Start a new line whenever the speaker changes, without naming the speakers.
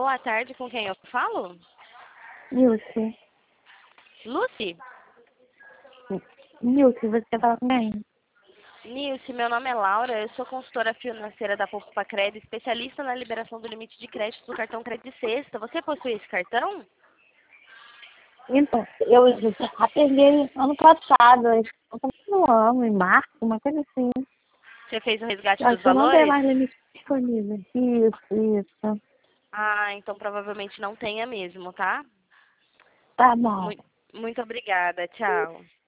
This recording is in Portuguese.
Boa tarde, com quem eu falo?
Nilce.
Lucy?
Nilce, você quer falar com quem?
Nilce, meu nome é Laura, eu sou consultora financeira da Poupa Crédito, especialista na liberação do limite de crédito do cartão Crédito Sexta. Você possui esse cartão?
Então, eu atendi ano passado, no ano, em março, uma coisa assim.
Você fez o resgate
Eu acho
dos
que não tem
valores?
mais limite disponível. Isso.
Ah, então provavelmente não tenha mesmo, tá?
Tá bom.
Muito obrigada, tchau.